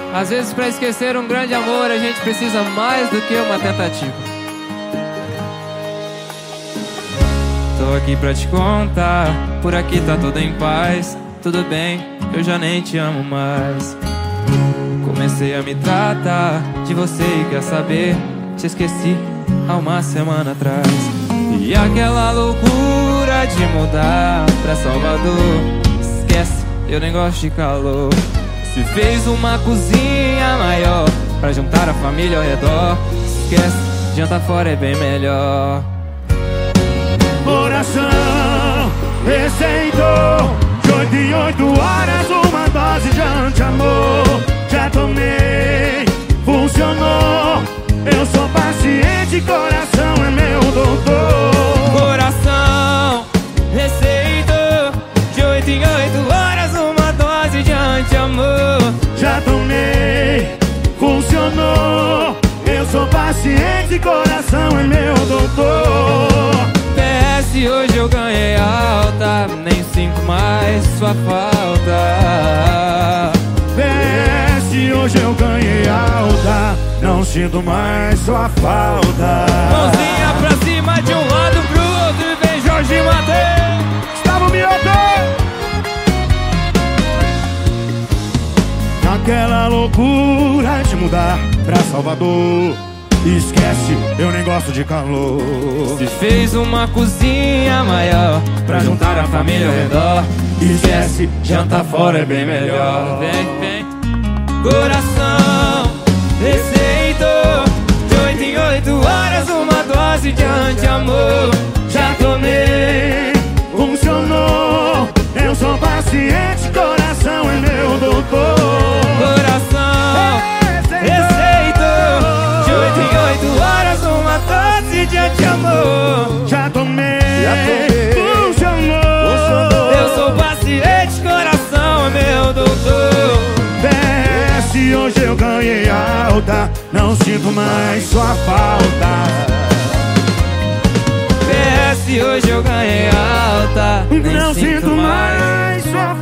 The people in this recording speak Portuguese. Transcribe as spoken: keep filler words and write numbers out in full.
Às vezes, pra esquecer um grande amor, a gente precisa mais do que uma tentativa. Tô aqui pra te contar, por aqui tá tudo em paz. Tudo bem, eu já nem te amo mais. Comecei a me tratar de você e quer saber, te esqueci há uma semana atrás. E aquela loucura de mudar pra Salvador, esquece, eu nem gosto de calor. Se fez uma cozinha maior pra juntar a família ao redor, esquece, janta fora é bem melhor. Coração receitou de oito em oito horas uma dose de anti-amor. Já tomei, funcionou. Eu sou paciente, coração é meu doutor. Coração receitou de oito em oito horas uma dose de anti-amor. Já tomei, funcionou. Eu sou paciente, coração é meu doutor. P S, hoje eu ganhei alta, nem sinto mais sua falta. P S, hoje eu ganhei alta, não sinto mais sua falta. Mãozinha pra cima de um lado pro outro e vem Jorge Mateus. Gustavo Mioto! Naquela loucura de mudar pra Salvador, esquece, eu nem gosto de calor. Se fez uma cozinha maior pra juntar a família ao redor, esquece, janta fora é bem melhor. Vem, vem. Coração receitou de oito em oito horas uma dose de anti-amor. Já tomei, funcionou. Eu sou paciente, coração é meu doutor. Coração receitou de oito em oito horas uma dose de anti-amor. Já tomei, funcionou. Eu sou paciente, coração é meu doutor. P S, hoje eu ganhei alta, não sinto mais sua falta. P S, hoje eu ganhei alta, nem Não sinto mais sua